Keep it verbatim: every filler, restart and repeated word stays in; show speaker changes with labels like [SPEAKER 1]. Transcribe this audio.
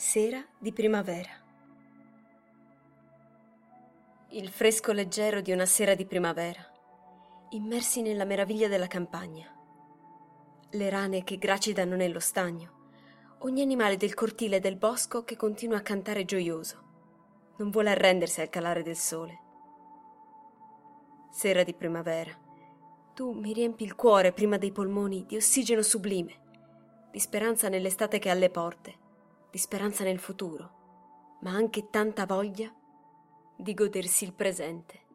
[SPEAKER 1] Sera di primavera. Il fresco leggero di una sera di primavera, immersi nella meraviglia della campagna. Le rane che gracidano nello stagno, ogni animale del cortile del bosco che continua a cantare gioioso, non vuole arrendersi al calare del sole. Sera di primavera, tu mi riempi il cuore prima dei polmoni di ossigeno sublime, di speranza nell'estate che è alle porte, di speranza nel futuro, ma anche tanta voglia di godersi il presente.